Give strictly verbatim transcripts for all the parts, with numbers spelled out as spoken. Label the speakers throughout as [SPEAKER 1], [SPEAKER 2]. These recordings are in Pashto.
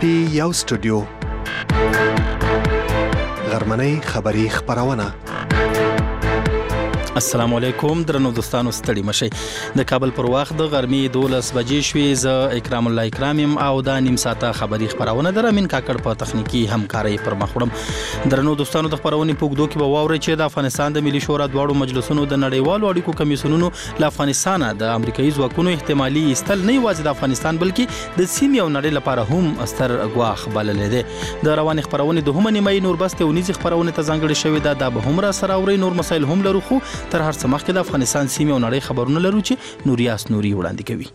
[SPEAKER 1] پټي یو سټوډیو غرمنۍ خبری خبرونه.
[SPEAKER 2] السلام علیکم درنو دوستانو، ستړي مشي. د کابل پر وخت د غرمې دولس بجې شوې. ز اکرام الله اکرامیم او د نیم ساعته خبری خبرونه در امین کاکړ په تخنیکی همکاري پر مخ وړم. درنو دوستانو، د خبرونې په وګړو کې به واوري چې د افغانستان د ملي شورا دواړو مجلسونو د نړیوالو اړیکو کمیسیونونو له افغانستان د امریکایي ځواکونو احتمالي ایستل نه یوازې د افغانستان بلکې د سیمې او نړۍ لپاره هم ستر ګواښ بللی دی. د روانې خبرونې د هم نیمه نور بس ته خبرونه ته ځانګړې شوې ده. دا به هم را سره اوري. نور مسایل هم لرو، خو تر هر څه مخکې د افغانستان سیمې او نړۍ خبرونه لرو چې نوریاس نوري وړاندې کوي.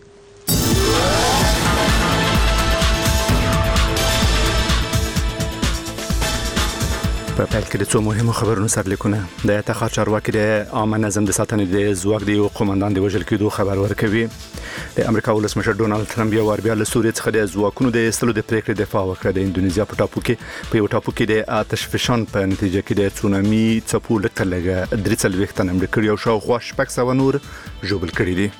[SPEAKER 3] په پیل کې د څو مهمو خبرونو سرلیکونه. د اتحاد چارواکي د عامه نظم د ساتنې د ځواک د یو قومندان د وژل کېدو خبر ورکوي. د امریکا ولسمشر ډونالد ټرمپ یو ور بیا له سوریې څخه د ځواکونو د ایستلو د پریکړې دفاع وکړه. د اندونیزیا په ټاپو کې په یو ټاپو کې د آتش فشان په نتیجه کې د تسونامي څپو لکه لږه درې څلوېښت تنه مړه کړي او شاوخوا شپږ سوه نور ژوبل کړي دي.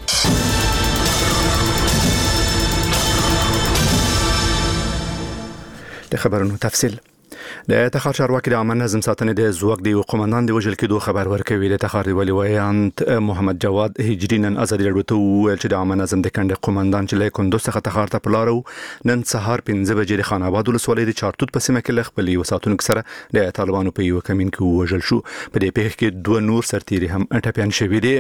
[SPEAKER 3] د خبرونو تفصیل. د اتحاد چارواکي د عامه نظم ساتنې د ځواک د یو قومندان د وژل کېدو خبر ورکوي. د اتحاد ولي ویاند محمد جواد هجري نن ازادي راډیو ته وویل چې د عامه نظم د کنډ قومندان چې له کندوز څخه تخار ته پلارو نن سهار پنځه بجې د خان آباد ولسوالۍ د چارتوت په سیمه کې له خپل یو ساتونکو سره د طالبانو په یو کمین کې وژل شو. په دې پیښه کې دوه نور سرتیري هم ټپیان شوي دي.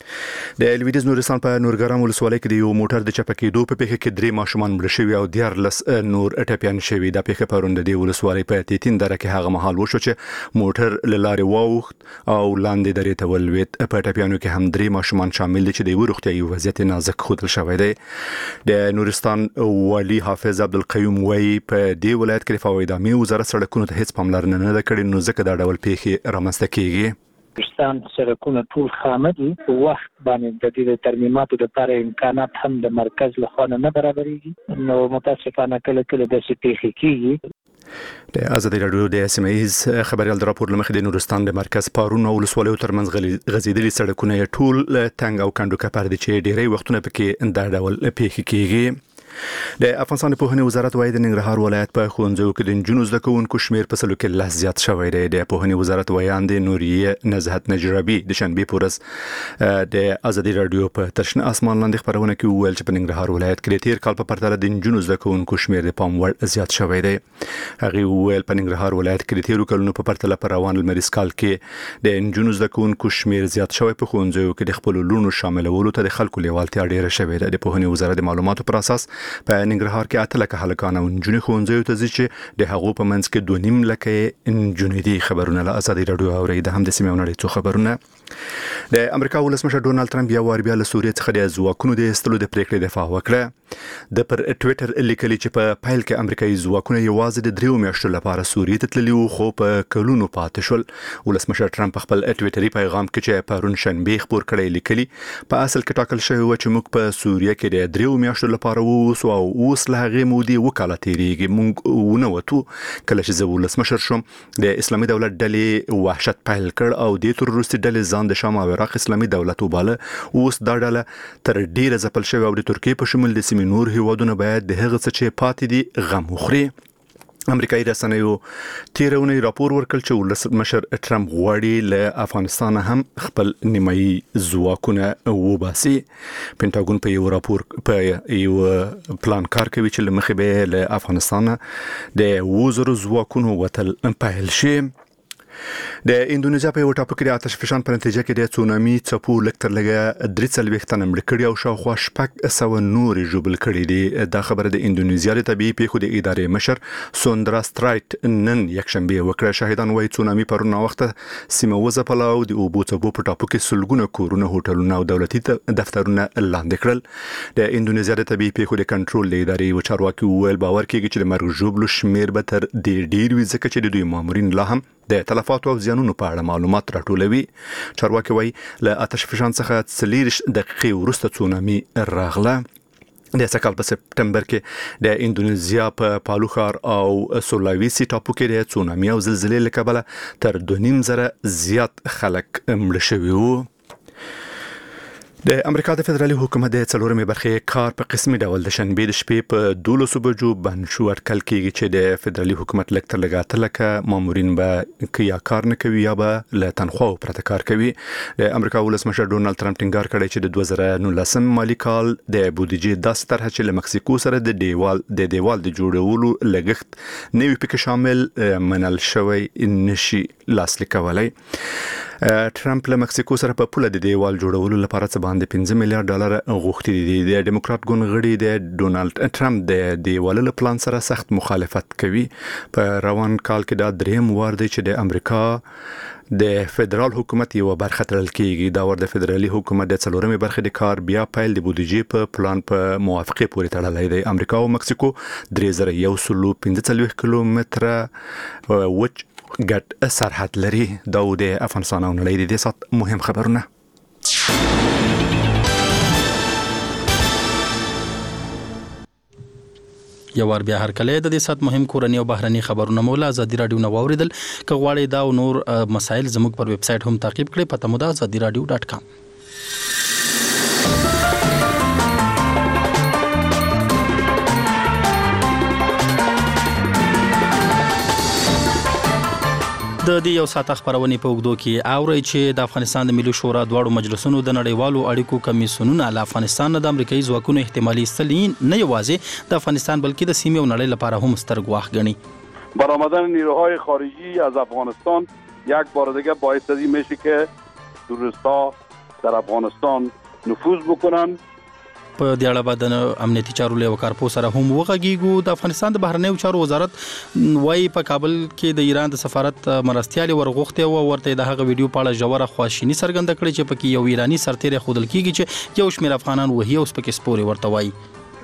[SPEAKER 3] د لویدیز نورستان په نورګرام ولسوالۍ کې د یو موټر د چپه کېدو په پیښه کې درې ماشومان مړه شوي او دیارلس نور ټپیان شوي. دا پیښه پرون د دې ولسوالۍ په تیتین دره کې هغه مهال وشو چې موټر له لارې واوښت او لاندې درې ته ولوېد. په ټپیانو کې هم درې ماشومان شامل دي چې د یو روغتیايي وضعیت نازک ښودل شوی دی. د نورستان والي حافظ عبدالقیوم وایي په دې ولایت کې د فضا ادارې وزارت سړکونو ته هیڅ پاملرنه نه ده کړې، نو ځکه دا ډول پیښې رامنځته کیږي.
[SPEAKER 4] پاکستان سرکونه ټول خامه دي. په وخت باندې د دې ترمیماتو لپاره امکانات هم د مرکز له خوا نه برابرېږي، نو متاسفانه کله کله داسې پیښې کیږي.
[SPEAKER 3] د ازادي راډیو د سیمایز خبريال د راپور لمخې د نورستان د مرکز پارون او ولسوالیو ترمنځ غځېدلي سړکونه ټول تنګ او کندو کپر دي چې ډېری وختونه پکې د ډول پیښې کیږي. د افغانستان په پوهنې وزارت وايي د ننګرهار ولایت په ښوونځیو کې د نجونو زده کوونکو شمیر په سلو کې لس زیات شوی دی. د پوهنې وزارت ویاند نوریه نزهت نجرابي د شنبې په ورځ د ازادي راډیو په تشنه اسمان لاندې خبرونه کې وویل چې په ننګرهار ولایت کې د تیر کال په پرتله د نجونو زده کوونکو شمیر د پام وړ زیات شوی دی. هغه وویل په ننګرهار ولایت کې د تیرو کلونو په پرتله په روان لمریز کال کې د نجونو زده کوونکو شمیر زیات شوی. په ښوونځیو کې د خپل لونو شاملولو ته د خلکو لیوالتیا ډیره شوې ده. د پوهنې وزارت د معلوماتو پر اساس په ننګرهار کې اته لکه هلکان او نجونې ښوونځیو ته ځي چې د هغو په منځ کې دوه نیم لکه نجونې دي. خبرونه له ازادي راډیو اوري. د هم د سیمې او نړۍ څو خبرونه. د امریکا ولسمشر ډونالد ټرمپ یو ور بیا له سوریې څخه د ځواکونو د ایستلو د پریکړې دفاع وکړه. د پر ټوئیټر لیکلي چې په پیل کې امریکایي ځواکونه یوازې د دریو میاشتو لپاره سوریې ته تللي وو، خو په کلونو پاتې شول. ولسمشر ټرمپ خپل ټوئیټري پیغام کې چې پرون شنبه خبر کړی لیکلي په اصل کې ټاکل شوی و چې موږ په سوریه کې د دریو میاشتو لپاره ووسو او اوس له هغې مودې وکاله تیریږي. موږ ونه وتو. کله چې زه ولسمشر شوم د اسلامي دولت ډلې وحشت پیل کړ او د تروریستي ډلې ځان د شام او عراق اسلامي دولت وباله. اوس دا ډله تر ډیره ځپل شوې او د ترکیې په شمول د سیمې نور هیوادونه باید د هغه څه چې پاتې دي غم وخوري. امریکایي رسنیو تیرونی راپور ورکړ چې ولسمشر ټرمپ غواړي له افغانستان هم خپل نیمایي ځواکونه وباسي. پینټاګون په یو راپور په یو پلان کار کوي چې لمخې به له افغانستان د وزرو ځواکونو وتل پیل شي. د اندونیزیا په یو ټاپو کې د آتش فشان په نتیجه کې د تسونامي څپو لږ تر لږه درې څلوېښت تنه مړه کړي او شاوخوا شپږ سوه نور ژوبل کړي دي. دا خبره د اندونیزیا د طبيعي پیښو د ادارې مشر سوندرا سترایټ نن یکشنبه وکړه. شاهدان وايي تسونامي پرون وخت سیمه وځپله او د اوبو څپو په ټاپو کې سلګونه کورونه، هوټلونه او دولتي دفترونه لاندې کړل. د اندونیزیا د طبيعي پیښو د کنټرول د ادارې و چارواکي وویل باور کیږي چې د مرګ ژوبلو شمیر به تر ډیر ډیر وي، ځکه چې د دوی مامورین لا هم د تلفاتو او زیانونو په اړه معلومات راټولوي. چارواکي وايي له آتش فشان څخه څلور دقیقې وروسته تسونامي راغله. د سکهال په سپټمبر کې د اندونیزیا په پالو ښار او سولاویسي ټاپو کې د تسونامي او زلزلې له کبله تر دوه نیم زره زیات خلک مړه شوي وو. د امریکا د فدرالي حکومت د څلورمې برخې کار په قسمي ډول د شنبې د شپې په دولسو بجو بند شو اټکل کېږي چې د فدرالي حکومت لکتر لګاته لکه مامورین به کیا کار نه کوي یا به له تنخواو پرته کار کوي. د امریکا ولسمشر ډونالد ټرمپ ټینګار کړی چې د دوه زره نولسم مالي کال د بودیجې داسې طرحه چې له مکسیکو سره د دیوال د دیوال د جوړولو لګښت نوي پکې شامل منل شوی نشي لاسلیک کولای. ټرمپ له مکسیکو سره په پوله د دیوال جوړولو لپاره څه باندې پنځه میلیارډ ډالر غوښتي دي. د ډیموکرات ګوند غړي د ډونالد ټرمپ د دیوال له پلان سره سخت مخالفت کوي. په روان کال کې دا دریم وار دی چې د امریکا د فدرال حکومت یو برخه ترل کېږي. دا ور د فدرالي حکومت د څلورمې برخې د کار بیا پیل د بودیجې په پلان په موافقه پورې تړلی دی. امریکا او مکسیکو درې زره یو سل پنځه څلوېښت کیلومتره وچ ګډ سرحد لري. دا د افغانستان او نړۍ د سات مهم خبرونه.
[SPEAKER 2] یو ور بیا هر کله د دې سات مهم کورنی او بهرني خبرونه مولا ازادي رادیو نو اوریدل که غواړئ دا او نور مسایل زموږ پر ویب سټ هم تعقیب کړئ. پته مو ده ازادي رادیو ډاټ کام. د دې یو ساعت خبرونه په وګړو کې اوري چې د افغانستان د ملي شورا دواړو مجلسونو د نړیوالو اړیکو کمیسیونونه د افغانستان د امریکایي ځواکونو احتمالي استلین نه یوازې د افغانستان بلکې د سیمې او نړۍ لپاره هم ستر ګواښ ګڼي.
[SPEAKER 5] برآمدن نیروهای خارجی از افغانستان یک بار دیگه باعث میشه که تروریست‌ها در افغانستان نفوذ بکنن.
[SPEAKER 2] په دې اړه بعد د امنیتي چارو له وکارپو سره هم وغږیږو. د افغانستان د بهرنیو چارو وزارت وايي په کابل کې د ایران د سفارت مرستيالي ورغوښته او ورته د هغه ویډیو په اړه جوړه خواشینی څرګنده کړې چې پکې یو ایرانی سرتیر خودل کیږي چې یو شمېر افغانان وهي اوس پکې سپوري ورته وایي.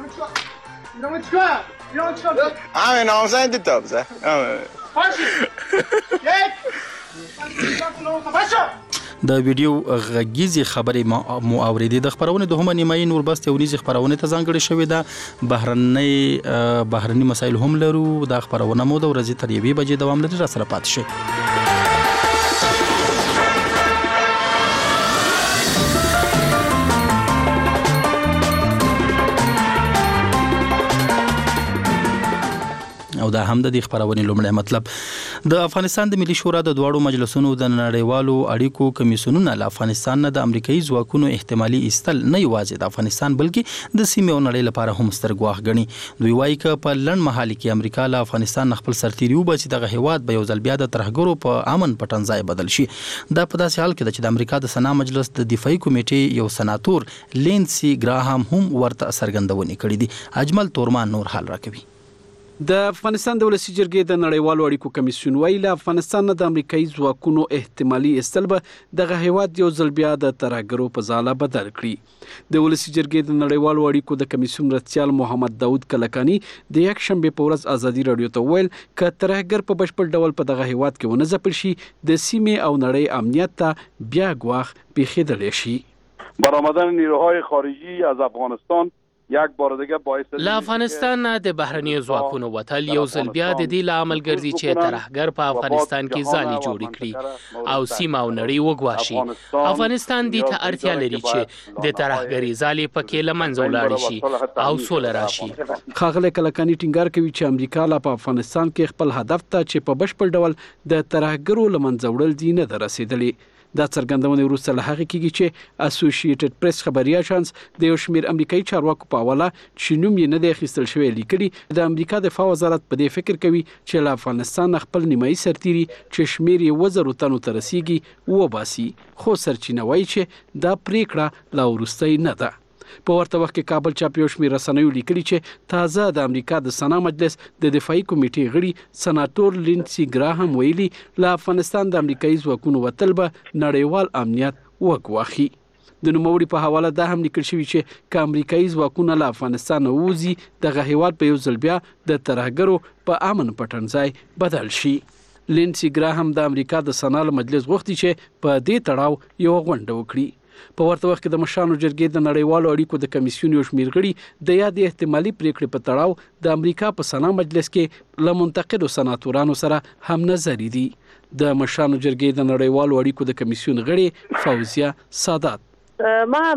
[SPEAKER 6] همه نامزن دیتابزه
[SPEAKER 2] د ویډیو غږیزي خبرې مو اوریدې. د خبرونه دوهمه نیمایي نور بس تونیزي خبرونه ته ځانګړي شوې ده. بهرنۍ بهرني مسایل هم لرو. د خبرونه مو د ورځې تر یوې بجې دوام لري. را سره پات شي. او دا هم د دې خبرونه لومړی مطلب د افغانستان د ملي شورا د دواړو مجلسونو د نړیوالو اړیکو کمیسیونونه له افغانستان نه د امریکایي ځواکونو احتمالي استل نه یوازې د افغانستان بلکې د سیمې او نړۍ لپاره هم ستر ګواښ ګڼي. دوی وایي چې په لړن مهال کې امریکا له افغانستان خپل سرتیري وباسي دغه هیواد به یو ځل بیا د ترهګرو په امن پټن ځای بدل شي. دا په داسې حال کې چې د امریکا د سنا مجلس د دفاعي کمیټې یو سناتور لینسي ګراهام هم ورته څرګندونه کړې دي. اجمل تورمان نور حال راکوي.
[SPEAKER 7] د افغانستان د ولسی جرګې د نړیوالو اړیکو کمیسیون ویل افغانستان د امریکایي ځواکونو احتمالي استلبه دغه هیواد یو ځل بیا د ترهګرو په ځاله بدل کړي. د ولسی جرګې د نړیوالو اړیکو د کمیسیون رئیس محمد داوود کلکانی د یک شنبه په ورځ ازادي رادیو ته ویل ک ترهګر په بشپړ ډول په دغه هیواد کې ونه ځپل شي د سیمې او نړۍ امنیت ته بیا ګواښ پیښیدلی شي.
[SPEAKER 5] برآمدن نیروهای خارجی از افغانستان یک بار دیگه باعث
[SPEAKER 8] له افغانستان د بهرنیو ځواکونو وتل یو ځل بیا د دې لامل ګرځي چې ترهګر په افغانستان کې ځالي جوړ کړي او سیمه او نړۍ وګواښي. افغانستان دې ته اړتیا لري چې د ترهګری ځالي پکې لمنځه ولاړ شي او سوله راشي.
[SPEAKER 7] خاغله کلکانی ټینګار کوي چې امریکا لا په افغانستان کې خپل هدف ته چې په بشپړ ډول د ترهګرو لمنځه وړل دي نه درسیدلی. دا څرګندونه وروسته له هغه کېږي چې اسوسییټډ پریس خبري اژانس د یو شمېر امریکایي چارواکو په حواله چې نوم یې نه دی اخیستل شوی لیکلي د امریکا دفاع وزارت په دې فکر کوي چې له افغانستان خپل نیمایي سرتیري چې شمېر یې وزرو تنو ته رسیږي وباسي. خو سرچینه وایي چې دا پریکړه لا وروستۍ نه ده. په ورته وخت کې کابل چاپ یو شمېر رسنیو لیکلي چې تازه د امریکا د سنا مجلس د دفاعي کمیټې غړي سناتور لینسي ګراهام ویلي له افغانستان د امریکایي ځواکونو وتل به نړیوال امنیت وګواښي. د نوموړي په حواله دا هم لیکل شوی چې ک امریکایي ځواکونه له افغانستان ووځي دغه هیواد په یو ځل بیا د ترهګرو په امن پټن ځای بدل شي. لینسي ګراهام د امریکا د سنا مجلس غوښتي چې په دې تړاو یو غونډه وکړي. په ورته وخت کې د مشرانو جرګې د نړیوالو اړیکو د کمیسیون یو شمېر غړي د یاد احتمالي پریکړې په تړاو د امریکا په سنا مجلس کې له منتقدو سناتورانو سره هم نظر دي. د مشرانو جرګې د نړیوالو اړیکو د کمیسیون غړي فوزیه سادات
[SPEAKER 9] ما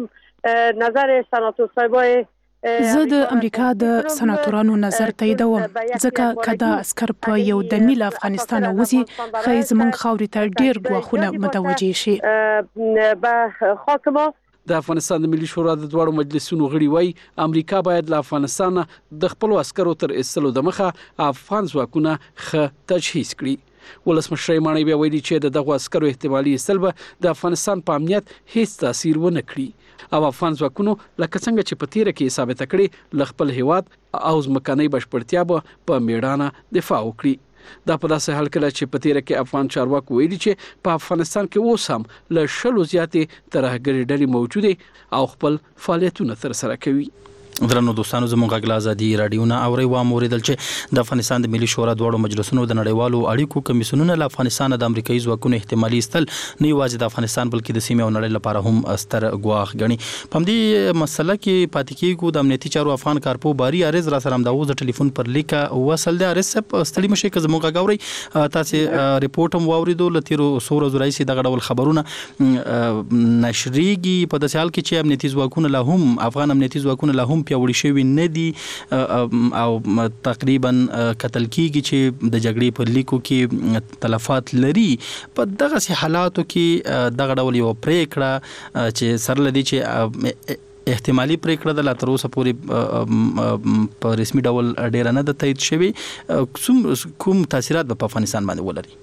[SPEAKER 9] نظر سناتور صاحبای
[SPEAKER 10] زه د امریکا د سناتورانو نظر تاییدوم ځکه کدا عسكر په یو دمي له افغانستان وځي خای زمونږ خاورې ته ډیر غواخونه متوجي شي.
[SPEAKER 9] به خاک ما
[SPEAKER 7] د افغانستان د ملي شورا د دوړو مجلسونو غړي وای امریکا باید له افغانستان د خپل عسکرو تر ایستلو د مخه افغان ځواکونه خ تجهیز کړي. ولسمشر مانی بیا ویلي چې د دغه عسکرو احتمالي ایستل به د افغانستان په امنیت هیڅ تاثیر ونه کړي او افغان ځواکونو لکه څنګه چې په تیره کې ثابت کړي ل خپل هیواد او ځمکنۍ بشپړتیا به په میړانه دفاع وکړي. دا په داسې حال کې چې په تیره کې افغان چارواکو ویلي چې په افغانستان کې اوس هم له شلو زیاتې ترهګرې ډلې موجوده او خپل فعالیتونه ترسره کوي.
[SPEAKER 2] درنو دوستانو زموږ غږ ازادي رادیو نه اوري و موریدل چې د افغانستان د ملي شورا دوړو مجلسونو د نړیوالو اړیکو کمیسیونونو له افغانستان د امریکایي ځواکونو احتمالي استل نه یوازې د افغانستان بلکې د سیمې او نړۍ لپاره هم ستر ګواښ ګڼي. په دې مسله کې پاتې کېږو د امنیتي چارو افغان کارپو باری ارز را سره د اوس ټلیفون پر لیکه وصل دی. ارز صاحب ستړي مشه که زموږ غږ اوري تاسو ریپورت هم واوریدو لتیرو سور زورایسي دغه ډول خبرونه نشریږي په داسې حال کې چې امنیتي ځواکونه له هم افغان امنیتي ځواکونه له هم پیوړي شوی نه دي او تقریبا قتل کیږي چې د جګړې په لیکو کې تلفات لري. په دغه سي حالاتو کې دغه ډول یو پریکړه چې سره لدی چې احتمالي پریکړه د لا تر اوسه پورې په رسمي ډول ډیر نه د تایید شوی کوم تاثیرات په افغانستان باندې ولري؟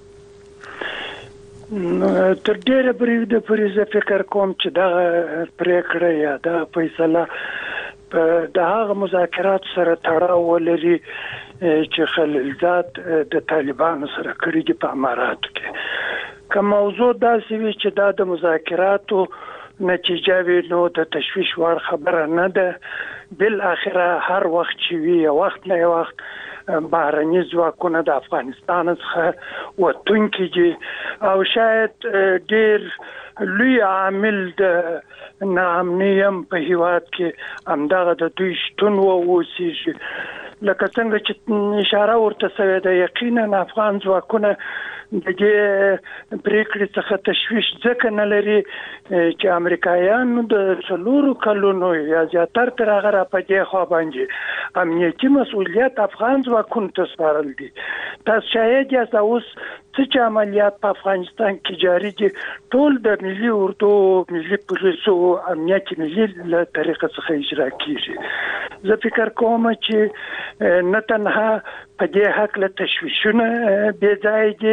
[SPEAKER 11] تر ډیره پرې د پرې فکر کوم چې دا پریکړه یا دا فیصله د هغه مذاکرات سره تړاو ولري چې خلیلزاد د طالبانو سره کړی دي په اماراتو کې. که موضوع داسې وي چې دا د مذاکراتو نتیجه وي نو د تشویش وړ خبره نه ده. بل اخره هر وخت چې وي یو وخت نه یو وخت بهرني ځواکونه د افغانستان څخه وتونکي دي او شاید ډیر لوی عامل د ناامنیم په هیواد کې همدغه د دوی شتون و اوسېږي. لکه څنګه چې اشاره ورته شوې ده یقینا افغان ځواکونه د دې پریکړې څخه تشویش ځکه نه لري چې امریکایانو د څلورو کلونو یا زیاتره تر هغه را په دې خوا باندې امنیتي مسؤلیت افغان ځواکونو ته سپارل دي. تاسو شاید یاست اوس څه چې عملیات په افغانستان کې جاری دي ټول د ملي اردو ملي پولیسو امنیتي ملي له طریقه څخه اجرا کیږي. زه فکر کوم چې نه تنها په دې حق له تشویشونه بې ځای دي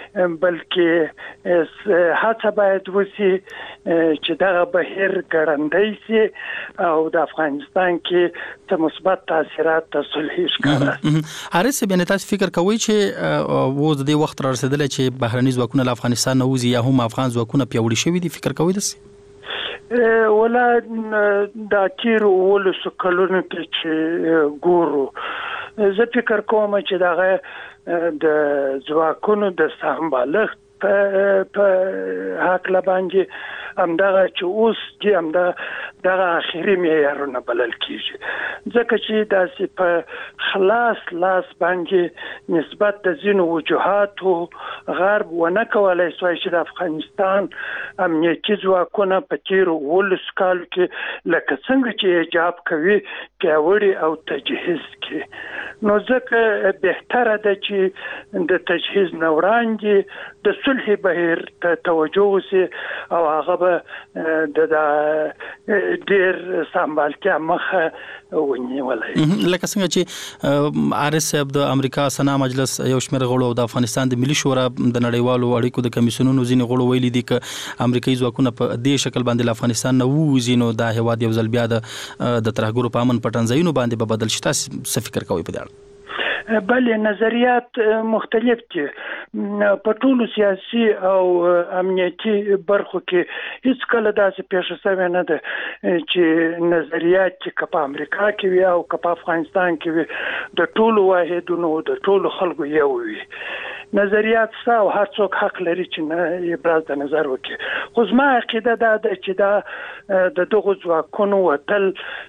[SPEAKER 11] بلکې هڅه باید وشي چې دغه بهیر ګړندی شي او د افغانستان کې څه مثبت تاثیرات د صلح ښکاره.
[SPEAKER 2] حارث صاحب تاسو فکر کوئ چې و د دې وخت را رسیدلی چې بهرني ځواکونه له افغانستان نه وځي یا هم افغان ځواکونه پیاوړي شوي دي؟ فکر کوئ داسې؟
[SPEAKER 11] ولا دا تیر ولسو کلونو کې چې ګورو زه فکر کوم چې دغه د ځواکونو د سمبالښت په حق لبانځي همدغه چې اوس چې همدغه دغه اخري معیارونه بلل کیږي ځکه چې داسې په خلاص لاس باندې نسبت د ځینو وجوهاتو غرب ونه کولای شوی چې د افغانستان امنیتي ځواکونه په تیرو ولسو کالو کې لکه څنګه چې ایجاب کوي پیاوړي او تجهیز کړي. نو ځکه بهتره ده چې د تجهیز نه وړاندې د صلح بهیر ته توجه وشي او هغه به د ډیر سمبالتیا مخه ونیولای.
[SPEAKER 2] لکه څنګه چې آرس صاحب د امریکا سنا مجلس یو شمېر غړو او د افغانستان د ملي شورا د نړیوالو اړیکو د کمیسیونونو ځینې غړو ویلي دي چې امریکایي ځواکونه په دې شکل باندې له افغانستان نه ووځي نو دا هیواد یو ځل بیا د ترهګرو په امن پټنځایونو باندې به بدل شي. تاسو څه فکر کوئ په دې اړه؟
[SPEAKER 11] بله نظریات مختلف دي. په ټولو سیاسي او امنیتي برخو کې هیڅ کله داسې پیښه شوې نه ده چې نظریات چې که په امریکا کې وي او که په افغانستان کې وي د ټولو واحدونو د ټولو خلکو یو وي. نظریات ستا او هر څوک حق لري چې نه ابراز د نظر وکړي. خو زما عقیده دا ده چې دا د دغو ځواکونو وتل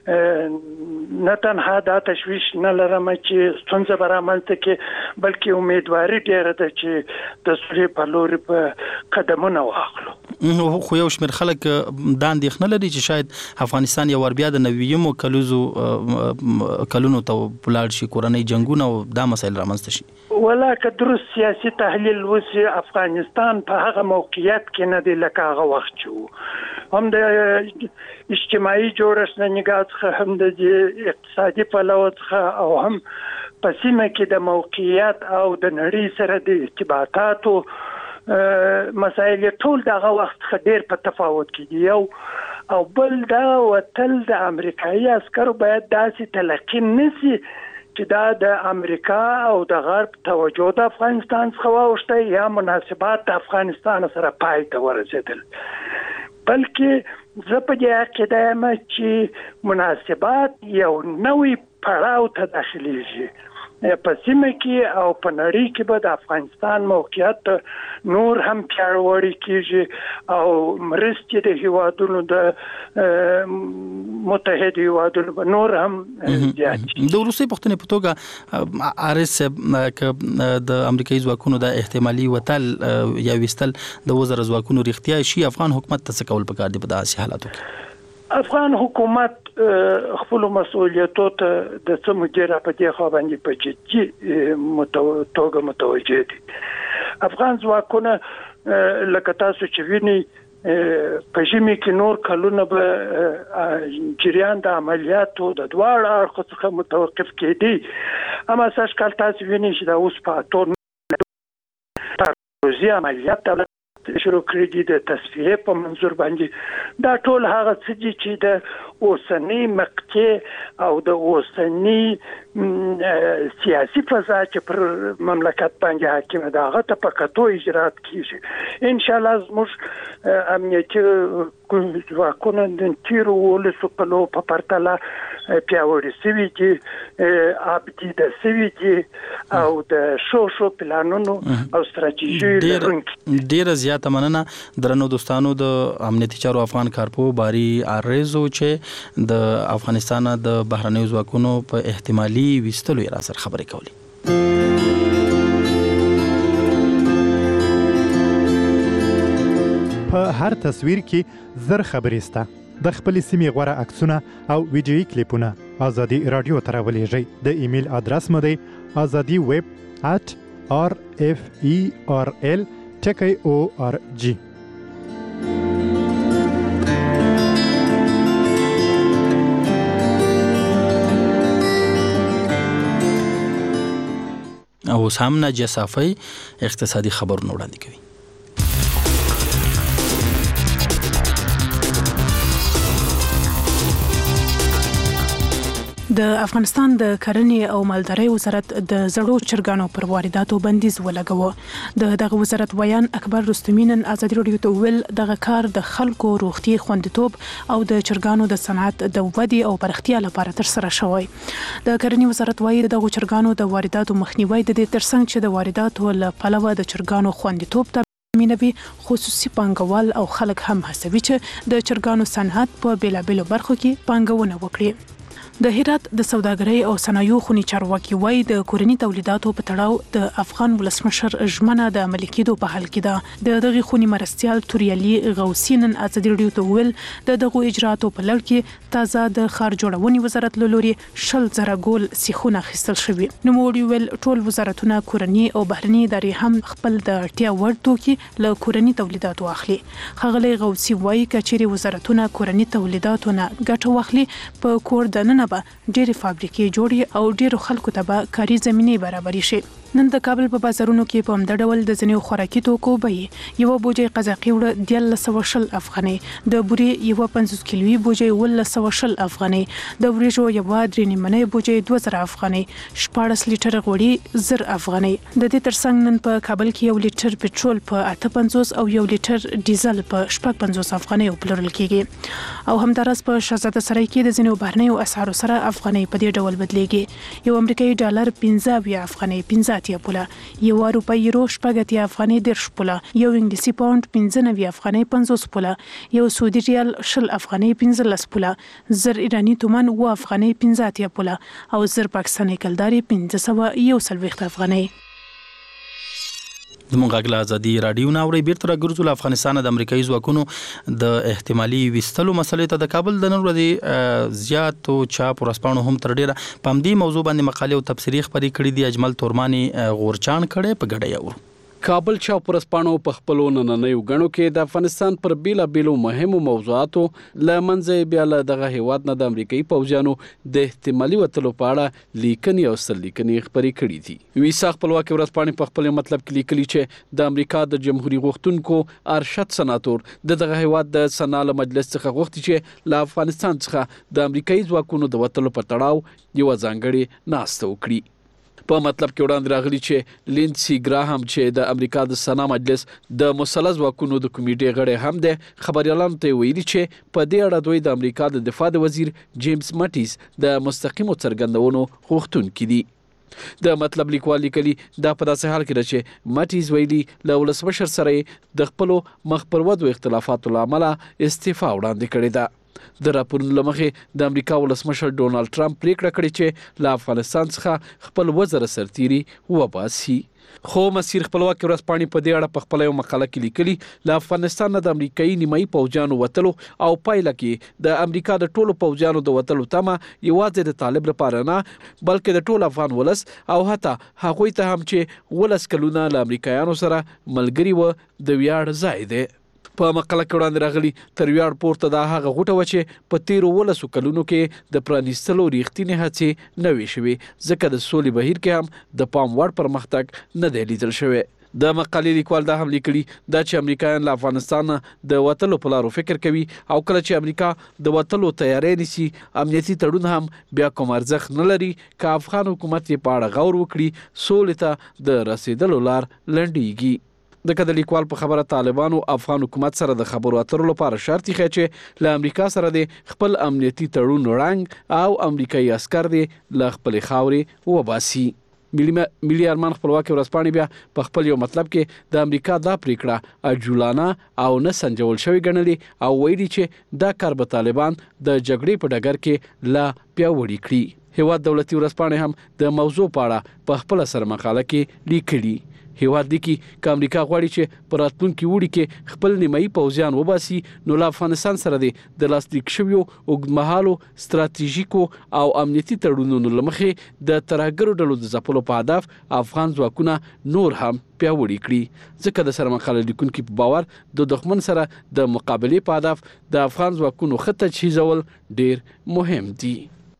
[SPEAKER 11] نه تنها دا تشویش نه لرم چې ستونزه به رامنځته کړي، بلکې امیدواري ډېره ده چې د سولې په لوري په قدمونه واخلو.
[SPEAKER 2] خو یو شمېر خلک دا اندېښنه لري چې شاید افغانستان یو ور بیا د نویمو کلوزو کلونو ته ولاړ شي، کورنۍ جنګونه او دا مسایل رامنځته شي.
[SPEAKER 11] ولا که درست سیاسي تحلیل وشي، افغانستان په هغه موقعیت کې نه دی لکه هغه وخت چې و. هم د اجتماعي جوړښت نه نګاه څخه، هم د اقتصادي پلوه څخه، او هم په سیمه کې د موقعیت او د نړۍ سره د ارتباطاتو مسایل ټول دغه وخت څخه ډېر په تفاوت کې دي. یو او بل دا وتل د امریکایي عسکرو باید داسې تلقین نشي چې دا د امریکا او د غرب توجه د افغانستان څخه واوښته یا مناسبات د افغانستان سره پای ته ورسېدل، بلکې زه په دې عقیده یم چې مناسبات یو نوی پړاو ته داخليږي په سیمه کې او په نړۍ کې. به د افغانستان موقعیت نور هم پیاوړی کیږي او مرستې د هیوادونو د متحد هیوادونو به نور هم زیات شي.
[SPEAKER 2] د روسي پښتنې په توګه ارس د امریکایي ځواکونو د احتمالي وتل یا وستل د وزیر ځواکونو رښتیا شي، افغان حکومت ته څه کول پکار دي په داسې حالاتو کې؟
[SPEAKER 11] افغان حکومت خپل مسؤلیتو ته د څه مجره په دې خوا باندې په جدي توګه متوجه دي. افغان ځواکونه لکه تاسو چې ویني په ژمي کې نور کلونه به جریان د عملیاتو د دواړو اړخو څخه متوقف کېدی، اما سږ کال تاسو وینئ چې دا اوس په اتو روزي عملیات شروع کړی دي د تصفیه په منظور باندې. دا ټول هغه څه دي چې د اوسنی مقطع او د اوسنی سیاسي فضا چې پر مملکت باندې حاکمه ده هغه ته په کتو اجرات کیږي. ان شاء الله زموږ امنیتي ځواکونه د تیرو ولسو په لو په پرتله پیاوړي سوي دي، ابدي سوي دي او د شو شو پلانونو او ستراتیژي لرونکي.
[SPEAKER 2] ډیره زیاته مننه درنو دوستانو د امنیتي چارو افغان کارپو باری ارزو چې د افغانستان د بهرنیو ځواکونو په احتمالي وستلو را سره خبرې کولې.
[SPEAKER 12] په هر تصویر کې زر خبرې سته. د خپل سیمې غوړه عکسونه او ویډیويي کلیپونه ازادي رادیو ته راولېږئ. د ایمیل ادرس مو دی ازادي ویب at r f e r l ټکی او ار جی.
[SPEAKER 2] او سامنا جسافي اقتصادي خبرونه وړاندې کوي.
[SPEAKER 10] د افغانستان د کرنې او مالدارۍ وزارت د زړو چرګانو پر وارداتو بندیز ولګاوه. د دغه وزارت ویان اکبر رستمی نن ازادي رادیو ته ویل دغه کار د خلکو روغتي خوندیتوب او د چرګانو د صنعت د ودې او پرختیا لپاره تر سره شوی. د کرنې وزارت وایي دغه چرګانو د وارداتو مخنیوي د دې ترڅنګ چې د وارداتو له پلوه د چرګانو خوندیتوب مینوي خصوصي پانګوال او خلک هم هڅوي چې د چرګانو صنعت په بیلابیلو برخو کې پانګونه وکړي. د هرات د سوداګرۍ او صنایعو خونی چارواکي وایي د کورني تولیداتو په تړاو د افغان ولسمشر ژمنه د عملي کېدو په حال کې ده. د دغه خونی مرستيال توریالي غوثي نن ازادي رادیو ته ویل د دغه اجراءاتو په لړ کې تازه د ښار جوړونې وزارت له لوري شل زره ګول سیخونه اخیستل شوي. نو موږ ویل ټول وزارتونه کورني او بهرني ادارې هم خپل د اړتیا وړ توکي له کورني تولیداتو اخلي. ښاغلی غوثي وایي کچېرې وزارتونه کورني تولیداتو نه ګټه واخلي په کور دننه به ډېرې فابریکې جوړي او ډېرو خلکو ته به کاري زمینې برابرې شي. نن د کابل په بازارونو کې په همدا ډول د ځینو خوراکي توکو بیې یوه بوجۍ قزاقي وړه دیارلس سوه شل افغانۍ، د بورې یوه پنځوس کیلوي بوجۍ اوولس سوه شل افغانۍ، د وریژو یوه درې نیمنۍ بوجۍ دوه زره افغانۍ، شپاړس لیټره غوړي زر افغانۍ. د دې ترڅنګ نن په کابل کې یو لیټر پټرول په اته پنځوس او یو لیټر ډیزل په شپږ پنځوس افغانۍ پلورل کیږي. او همداراز په شهزاده سرای کې د ځینو بهرنیو اسعارو چارو سره افغانۍ په دې ډول بدلیږي. یو امریکایي ډالر پنځه اویا افغانۍ پنځه اتیا پوله، یو اروپایي یورو شپږ اتیا افغانۍ دېرش پوله، یو انګلیسي پاونډ پنځه نوي افغانۍ پنځوس پوله، یو سعودي ریال شل افغانۍ پنځلس پوله، زر ایراني تومان اوه افغانۍ پنځه اتیا پوله او زر پاکستاني کلدارې پنځه سوه یو څلوېښت افغانۍ.
[SPEAKER 2] زموږ غږ له ازادي راډیو نه اورئ. بیرته راګرځو له افغانستانه. د امریکایي ځواکونو د احتمالي ویستلو مسلې ته د کابل د نن ورځې زیاتو چاپ ورځپاڼو هم تر ډیره په همدې موضوع باندې مقالې او تبصرې خپرې کړي دي. اجمل تورماني غورچان کړی په ګډه یې اورو.
[SPEAKER 7] کابل چاپ ورځپاڼو په خپلو نننیو غڼو کې د افغانستان پر بیلابیلو مهمو موضوعاتو له منځه بیا له دغه هیواد نه د امریکایي پوځیانو د احتمالي وتلو په اړه لیکنې او سرلیکنې خپرې کړي دي. ویسا خپلواکي ورځپاڼې په خپل مطلب کې لیکلي چې د امریکا د جمهوریت غوښتونکو ارشد سناتور د دغه هیواد د سنا له مجلس څخه غوښتي چې له افغانستان څخه د امریکایي ځواکونو د وتلو په تړاو یو ځانګړې ناسته وکړي. په مطلب کې وړاندې راغلي چې لینسي ګراهم چې د امریکا د سنا مجلس د مسلح ځواکونو د کمیټې غړی هم دی، خبريالانو ته ویلي چې په دې اړه دوی د امریکا د دفاع د وزیر جیمز مټیس د مستقیمو څرګندونو غوښتونکي دي. د مطلب لیکوال لیکلي دا په داسې حال کې ده چې مټیز ویلي له ولسمشر سره د خپلو مخ پر ودو اختلافاتو له امله استعفا وړاندې کړې ده. د راپورونو له مخې د امریکا ولسمشر ډونالد ټرمپ پریکړه کړې چې له افغانستان څخه خپل وزر سرتیري وباسي. خو مسیر خپلواکي ورځپاڼې په دې اړه په خپله یو مقاله کې لیکلي له افغانستان نه د امریکایي نیمایي پوځیانو وتلو او پایله کې د امریکا د ټولو پوځیانو د وتلو تمه یوازې د طالب لپاره نه بلکې د ټول افغان ولس او حتی هغوی ته هم چې ولس کلونه له امریکایانو سره ملګري و د ویاړ ځای دی. په مقاله کې وړاندې راغلي تر ویاړ پورته دا هغه غوټه وه چې په تیرو ولسو کلونو کې د پرانیستلو ریښتینې هڅې نه وې شوې، ځکه د سولې بهیر کې هم د پام وړ پرمختګ نه دی لیدل شوی. د مقالې لیکوال دا هم لیکلي دا چې امریکایان له افغانستان د وتلو په لارو فکر کوي او کله چې امریکا د وتلو تیاری نیسي امنیتي تړون هم بیا کوم ارزښت نه لري که افغان حکومت یې په اړه غور وکړي سولې ته د رسیدلو لار لنډیږي. دغه د لیکوال په خبره طالبانو افغان حکومت سره د خبرو اترو لپاره شرط یې چې له امریکا سره د خپل امنیتي تړون رنګ او امریکایي عسكر د له خپلې خاورې وباسي. ملي ارمان خپلواکي ورځپاڼې بیا په خپل یو مطلب کې د امریکا دا پریکړه عجولانه او نه سنجول شوې ګڼلې او ویلي چې دا کار به طالبان د جګړې په ډګر کې لا پیاوړي کړي. هیواد دولتي ورځپاڼې هم د موضوع په اړه په خپل سر مقاله کې لیکلي. هیواد لیکي که امریکا غواړي چې په راتلونکي وړي کې خپل نیمایي پوځیان وباسي نو له افغانستان سره د لاسلیک شویو اوږدمهالو ستراتیژیکو او امنیتي تړونونو له مخې د ترهګرو ډلو د ځپلو په هدف افغان ځواکونه نور هم پیاوړي کړي، ځکه د سره مقاله لیکونکي په باور د دښمن سره د مقابلې په هدف د افغان ځواکونو ښه تجهیزول ډیر مهم دي.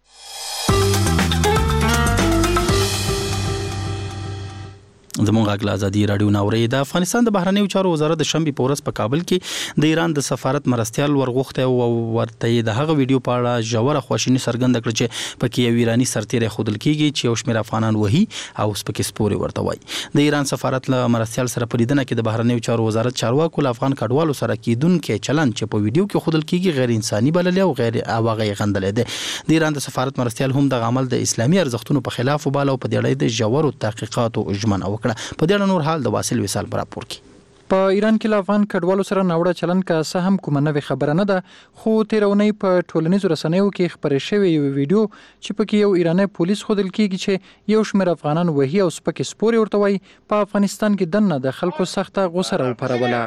[SPEAKER 2] زموږ غږ له ازادي راډیو نه اورئ. د افغانستان د بهرنیو چارو وزارت د شنبې په ورځ په کابل کې د ایران د سفارت مرستیال ورغوښتی او ورته یې د هغه ویډیو په اړه ژوره خواشیني څرګنده کړه چې پکې یو ایراني سرتیری ښودل کېږي چې یو شمېر افغانان وهي او سپکې سپورې ورته وایي. د ایران سفارت له مرستیال سره په لیدنه کې د بهرنیو چارو وزارت چارواکو له افغان کډوالو سره کېدونکی چلند چې په ویډیو کې ښودل کېږي غیر انساني بللی او غیر او هغه یې غندلی دی. د ایران د سفارت مرستیال هم دغه عمل د اسلامي ارزښتونو په خلاف وباله او په دې اړه د ژورو تحقیقاتو ژمنه وکړه. په دې اړه نور حال د واصل وصال پر راپور کې.
[SPEAKER 13] په ایران کې له افغان کډوالو سره ناوړه چلند که څه هم کومه نوې خبره نه ده، خو تېره اونۍ په ټولنیزو رسنیو کې خپرې شوې یوه ویډیو چې پکې یو ایرانی پولیس ښودل کېږي چې یو شمېر افغانان وهي او سپکې سپورې ورته وایي، په افغانستان کې دننه د خلکو سخته غوسه راوپاروله.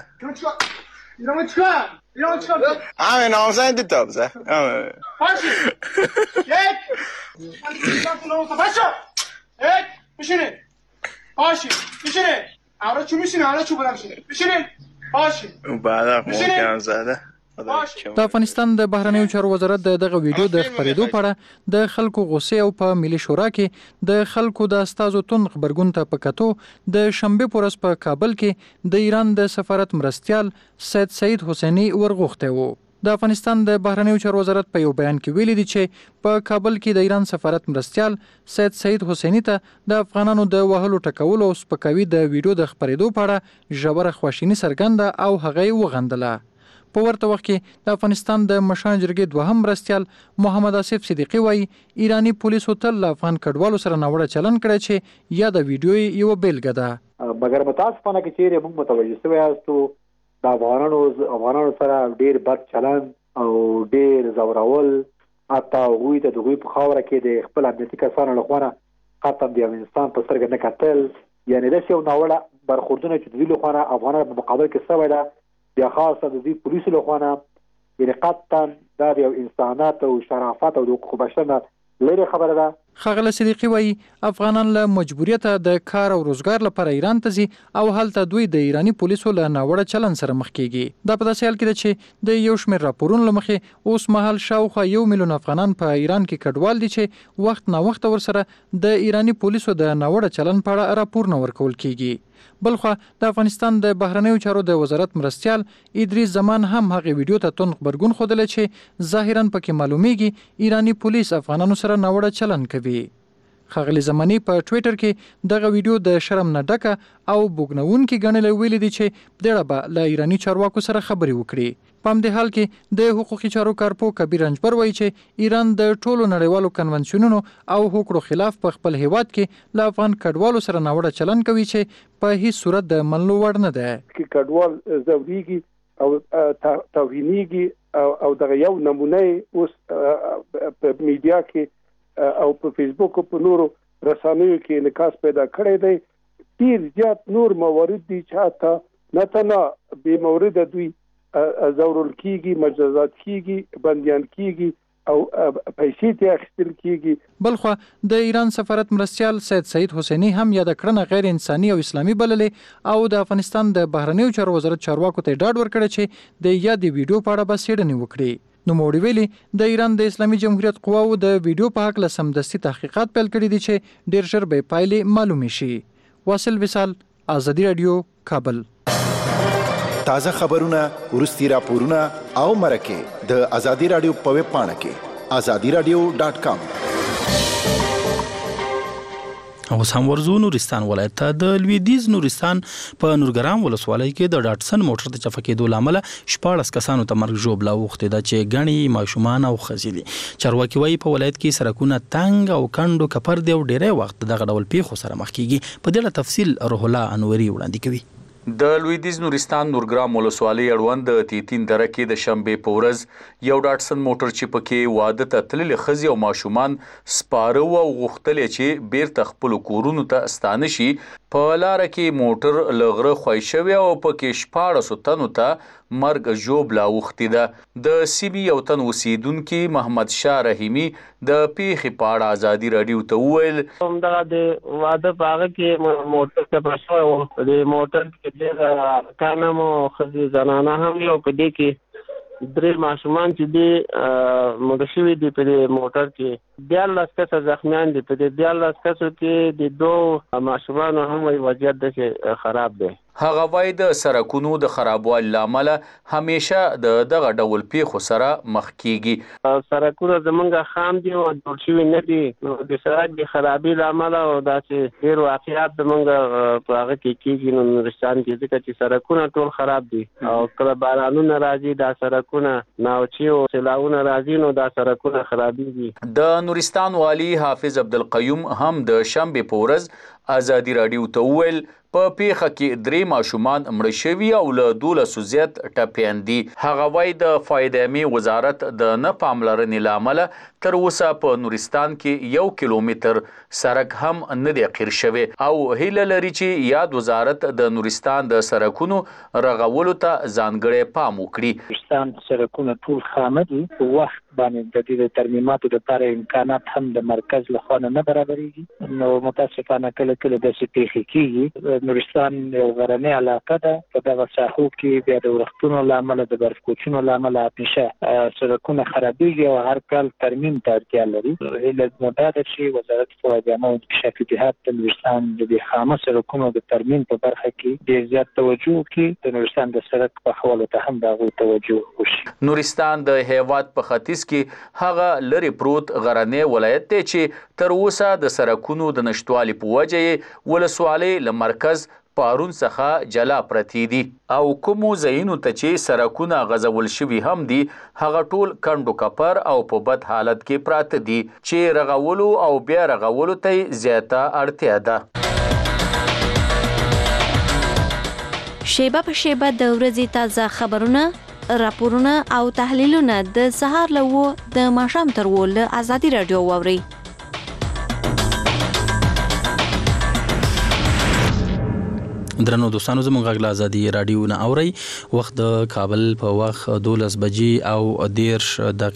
[SPEAKER 6] همه نامزد تابزه همه
[SPEAKER 14] بشینید باشید بشینید آره چی میشینه آره چی بلند شده بشینید باشید
[SPEAKER 6] بعد محکم زده.
[SPEAKER 13] د افغانستان د بهرنیو چارو وزارت د دغه ویډیو د خپرېدو په اړه د خلکو غوسې او په ملي شورا کې د خلکو د استازو تون خبرګون ته په کتو د شنبې په ورځ په کابل کې د ایران د سفارت مرستیال سید سعید حسیني ورغوښتی و. د افغانستان د بهرنیو چارو وزارت په یو بیان کې ویلي دي چې په کابل کې د ایران سفارت مرستیال سید سعید حسیني ته د افغانانو د وهلو ټکولو او سپکاوي د ویډیو د خپرېدو په اړه ژوره خواشیني څرګنده او هغه یې وغندله. په ورته وخت کې د افغانستان د مشران جرګې دوهم مرستیال محمد آصف صدیقي وایي ایرانی پولیسو تل له افغان کډوالو سره ناوړه چلن کړی چې یا د ویډیو یو بیلګه ده.
[SPEAKER 15] مګر متاسفانه کې چیرې موږ متوجه شوی یاستو د افغانانو افغانانو سره ډیر بد چلن او ډیر زورول، حتی هغوی ته د هغوی په خاوره کې د خپل امنیتي کسانو لخوا قطعا د افغانستان په سترګه نه کتل، یعنې داسې یو ناوړه برخوردونه چې د دوی لخوا افغانانو په مقابل کې شوی ده، بیا خاصه د دوی پولیسو لخوا یعنې قطعا دا د یو انسانیت او شرافت او د حقوقو بشر نه لرې خبره ده.
[SPEAKER 13] ښاغلی صدیقي وایي افغانان له مجبوریته د کار او روزګار لپاره ایران ته ځي او هلته دوی د ایرانی پولیسو له ناوړه چلن سره مخ کیږي. دا په داسې حال کې ده چې د یو شمېر راپورونو له مخې اوس مهال شاوخوا یو میلیون افغانان په ایران کې کډوال دي چې وخت نا وخت ورسره د ایرانی پولیسو د ناوړه چلن په اړه راپورونه ورکول کیږي. بلخوا د افغانستان د بهرنیو چارو د وزارت مرستیال ادریس زمان هم هغه ویډیو ته تون خبرګون خوده چې ظاهرا پکې معلومیږي ایرانی پولیس افغانانو سره ناوړه چلن کوي. ښاغلی زمانی په ټویټر کې دغه ویډیو د شرم نه ډکه او بوګنونکې ګڼلې ویلي دي چې په دې اړه به له ایرانی چارواکو سره خبرې وکړي. په همدې حال کې د حقوقي چارو کارپو کبیر رنجبر وایي چې ایران د ټولو نړیوالو کنونشنونو او حقوقو خلاف په خپل هیواد کې له افغان کډوالو سره ناوړه چلن کوي چې په هیڅ صورت د منلو وړ نه ده.
[SPEAKER 16] کې کډوال زوريږي او توهینيږي او دغه یو نمونه اوس په میډیا کې او په فیسبوک او په نورو رسنیو کې انعکاس پیدا کړی دی. ډیر زیات نور موارد دي چې حتی نه تنه بې مورده دوی زورول کیږي، مجازات کیږي، بندیان کیږي او پیسې ته اخیستل کیږي.
[SPEAKER 13] بلخوا د ایران سفارت مرستیال سید سعید حسینی هم یاد کړنه غیر انساني او اسلامي بللې او د افغانستان د بهرنیو چارو وزارت چارواکو ته ډاډ ورکړی چې د یادې ویډیو په اړه به څېړنې وکړي. نو موړي ویلي د ایران د اسلامي جمهوریت قواو د ویډیو په حق له سمدستي تحقیقات پیل کړي دي چې ډیر ژر به پایلې معلومې شي. واصل وصال، آزادي رادیو، کابل.
[SPEAKER 17] تازه خبرونه، ورستي راپورونه او مرکه د آزادي رادیو په ویب پاڼه کې آزادي رادیو ډاټ کام.
[SPEAKER 2] اوس هم ورزو نورستان ولایت ته. د لویدیز نورستان په نورګرام ولسوالۍ کې د ډاټسن موټر د چپه کېدو له امله شپاړس کسانو ته مرګ ژوبله اوښتې ده چې ګڼې ماشومان او ښځې دي. چارواکي وایي په ولایت کې سړکونه تنګ او کڼډو کپر دي او ډېری وخت دغه ډول پیښو سره مخ کېږي. په دې اړه تفصیل روح الله انوري وړاندې کوي.
[SPEAKER 18] د لویدیز نورستان نورګرام ولسوالۍ اړوند د تیتین دره کې د شنبې په ورځ یو ډاټسن موټر چې پکې واده ته تللې ښځې او ماشومان سپاره او غوښتل چې بیرته خپل کورونو ته ستانه شي، په لاره کې موټر له غره خوای شوی او پکې شپاړسو تنو ته مرګ ژوبله اوښتې ده. د سیمې یو تن اوسیدونکي محمد شاه رحیمي د پیښې په اړه آزادي رادیو ته وویل
[SPEAKER 19] همدغه د واده په هغه کې موټر چپه شوی و. د موټر کې ډېر کانم او ښځې زنانه هم وي او په دې کې درې ماشومان چې دي مړه شوي دي په دې موټر کې. دیارلس کسه زخمیان دي. په دې دیارلس کسو کې د دوو ماشومانو هم وضعیت داسې خراب دی.
[SPEAKER 18] هغه وایي د سړکونو د خرابوالي له امله همیشه د دغه ډول پیښو سره مخ کیږي.
[SPEAKER 19] سړکونه زمونږ خام دي او جوړ شوي نه دي. د سړک د خرابي له امله او داسې ډېر واقعات زمونږ په هغه کې کېږي نو نورستان کې، ځکه چې سړکونه ټول خراب دي او کله بارانونه راځي دا سړکونه ناوچي او سیلاونه راځي نو دا سړکونه خرابېږي.
[SPEAKER 18] د نورستان والي حافظ عبدالقیوم هم د شنبې په ورځ آزادي رادیو ته وویل په پیښه کې درې ماشومان مړه شوي او له دولسو زیات ټپیان دي. هغه وایي د فایدامي وزارت د نه پاملرنې له امله تر اوسه په نورستان کې یو کیلومتر سړک هم نه دی قیر شوی او هیله لري چې یاد وزارت د نورستان د سړکونو رغولو ته ځانګړی پام وکړي.
[SPEAKER 4] نورستان سړکونه ټول خامه دي. په وخت باندې د دې ترمیماتو لپاره امکانات هم د مرکز له خوا نه برابرېږي. نو متاسفانه کله کله داسې پیښې کېږي. نورستان یو غرنۍ علاقه ده. په دغه ساحو کې بیا د ورښتونو له امله د برف کوچونو له امله همیشه سړکونه خرابېږي او هر کال ترمیم ته اړتیا لري. هیله مو دا ده چې وزارت فوادیانه او انکشاف جهاد د نورستان د دې خامه سړکونو د ترمیم په برخه کې ډېر زیات توجه وکړي. د نورستان د سړک پخولو ته هم د هغوی توجه وشي.
[SPEAKER 18] نورستان د هیواد په ختیځ کې هغه لرې پروت غرنی ولایت دی چې تر اوسه د سړکونو د نشتوالي په وجه یې ولسوالۍ له مرکز پارون څخه جلا پرتی دي او کومو ځایونو ته چې سړکونه غځول شوي هم دي هغه ټول کندو کپر او په بد حالت کې پراته دي چې رغولو او بیا رغولو ته زیاته اړتیا ده.
[SPEAKER 20] شیبه په شیبه د ورځې تازه خبرونه، راپورونه او تحلیلونه د سهار له و د ماښام تر و له ازادي راډیو واورئ.
[SPEAKER 2] درنو دوستانو زموږ غږ له ازادي راډیو نه اورئ. وخت د کابل په وخت دولس بجې او دېرش دقیقې